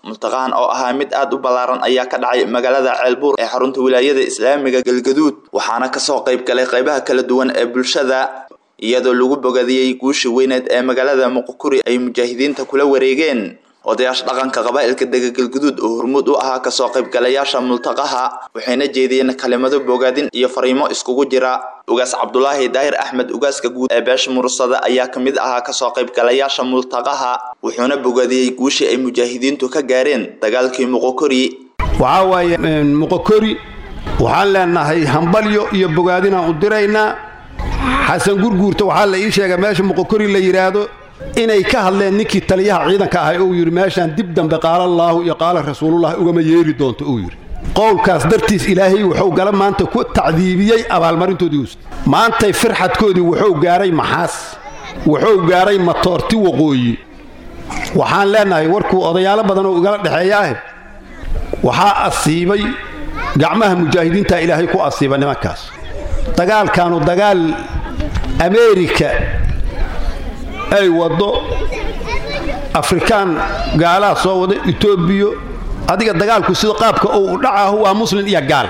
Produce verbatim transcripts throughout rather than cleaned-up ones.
multaqahan oo ahaa mid aad u balaaran ayaa ka dhacay magaalada Ceelbuur ee xarunta wilaayada Islaamiga Galgaduud waxaana ka soo qayb galay qaybaha kala duwan ee bulshada iyadoo lagu bogadiyay guushi weyneed ee magaalada Muqokuri ay mujaahidiinta kula wareegeen odayaasha dhaqanka qabaa'ilka dega Galgaduud oo hormuud u ahaa ka soo qayb galayaasha multaqaha waxayna jeediyeen kalimado bogaadin iyo fariimo iskugu jira ugaas Cabdullaahi Daahir Axmed ugaaska guud ee beesha Mursada ayaa kamid ahaa ka soo qayb galayaasha multaqaha wuxuuna bogaadiyay guushi ay mujaahidiintu ka gaareen dagaalkii Muqokuri waxa waaye Muqokuri waxaan leenahay hambalyo iyo bogaadina u direynaa xasan gurguurta waxa la ii sheegay meesha Muqokuri la yiraahdo inay ka hadleen ninkii taliyaha ciidanka ahay oo yiri meeshan dib dambe qaal Allah iyo qaal Rasuulullah uga ma yeeri doonto oo yiri qowlkaas dartiis Ilaahay wuxuu gala maanta ku tacdiibiyay abaalmarintoodii maanta firxadkoodii wuxuu gaaray maxaas wuxuu gaaray matoorti waqooyi waxaan leenahay warku odayaal badan oo uga dhaxeeyay waxa asiibay gacmaha mujaahidiinta Ilaahay ku asiibay nimankaas dagaalkaanu dagaal America ay wado Afrikaan gaala soo wada Itoobiya adiga dagaalku sida qaabka uu dhacayo waa muslim iyo gaal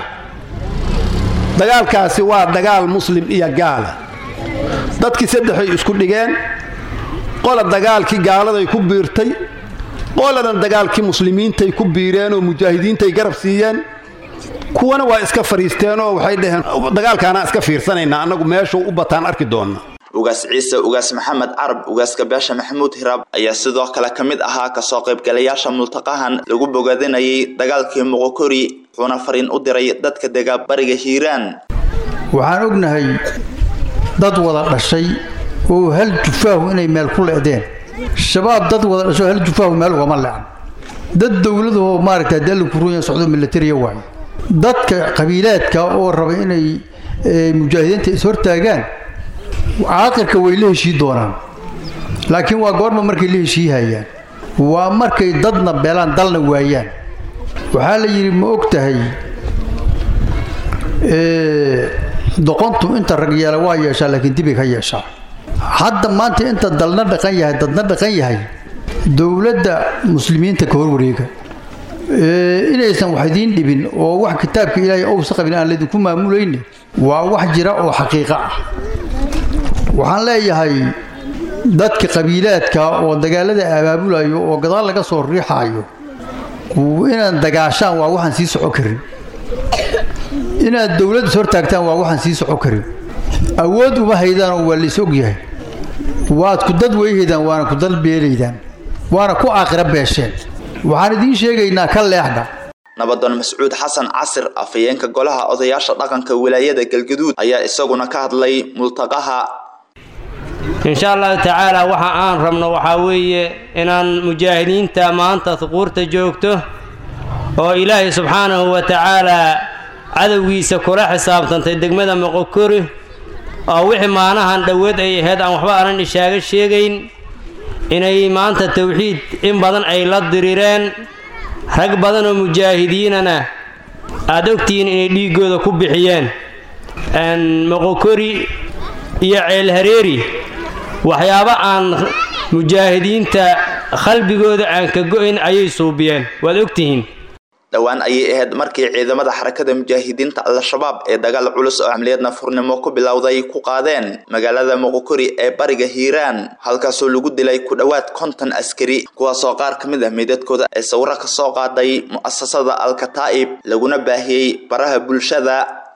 dagaalkaasi waa dagaal muslim iyo gaal dadkii saddex ay isku dhigeen qola dagaalkii gaalada ay ku biirtay qoladan dagaalkii muslimiinta ay ku biireen oo mujaahidiinta ay garab siiyeen kuwana waa iska fariisteen oo waxay dhaheen dagaalkaana iska fiirsanayna anagu meesha u bataan arki doona ugaas Ciise ugaas Maxamed Arab ugaaska beesha Maxamuud Hiraab ayaa sidoo kale kamid ahaa ka soo qayb galayaasha multaqahan lagu bogaadinayay dagaalkii Muqokuri wuxuuna fariin u diray dadka dega bariga Hiiraan waxaan ognahay dad wada dhashay oo hal jufaahu inay meel ku leedeen shabaab dad wada dhashay hal jufaahu meel uga ma leecan dad dawladdu maaragtay dal ku ruuyan socdo military waay dadka qabiilaadka oo raba inay mujaahidiinta is hortaagaan aakhirka way la heshii doonaan laakiin waa goorma markay la heshiiyayaan waa markay dadna beelaan dalna waayaan waxa la yiri ma ogtahay ee doqontu inta rag yeela waa yeeshaa laakiin dib ka yeeshaa hadda maanta inta dalna dhaqan yahay dadna dhaqan yahay dawladda muslimiinta ka hor wareega ee inaysan wax idin dhibin oo wax kitaabka Ilaahay oo saqabin aan leedin ku maamuleyn waa wax jira oo xaqiiqo ah waxaan leeyahay dadka qabiilaadka oo dagaalada abaabulayo oo gadaal laga soo riixayo inaan dagaashaan waa waxaan sii socon karin inaad dawladda soo taagtaan waa waxaan sii socon karin awood uma haydaan oo waa la isog yahay waad ku dad weeyheedaan waana ku dal beeleydaan waana ku aakhira beesheen waxaan idin sheegaynaa ka leexda nabadan Mas'uud Xasan Casir afayeenka golaha odayaasha dhaqanka wilaayada Galgaduud ayaa isaguna ka hadlay multaqaha insha Allah ta'ala waxa aan rabno waxa weeye inaan mujaahidiinta maanta thuquurta joogto oo Ilaahay subhanahu wa ta'ala cadawgiisa kula xisaabtantay degmada Muqokuri oo wixii maanahan dhaweed ay ahayd aan waxba aanan ishaaga sheegayn inay maanta tawxiid in badan ay la dirireen rag badan oo mujaahidiinana aad ogtiin inay dhiigooda ku bixiyeen aan Muqokuri iyo Ceel Hareeri waxyaabo aan mujaahidiinta qalbigooda aan ka go'in ayay suubiyeen waad ogtiin dhawaan ayay ahayd markii ciidamada xarakada mujaahidiinta al-shabaab ee dagaal culus oo amliyadna furnimo ku bilowday ku qaadeen magaalada Muqokuri ee bariga Hiiraan halkaas oo lagu dilay ku dhawaad konton askari kuwaas oo qaar kamid ah meedadkooda ay sawir ka soo qaaday mu'assasada Al-Kataib laguna baahiyay baraha bulshada